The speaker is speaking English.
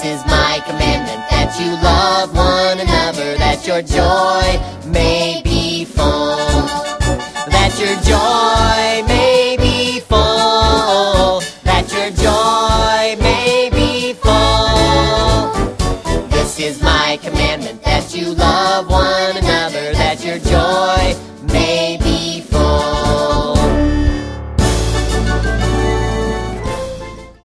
This is my commandment, that you love one another, that your joy may be full. That your joy may be full. That your joy may be full. This is my commandment,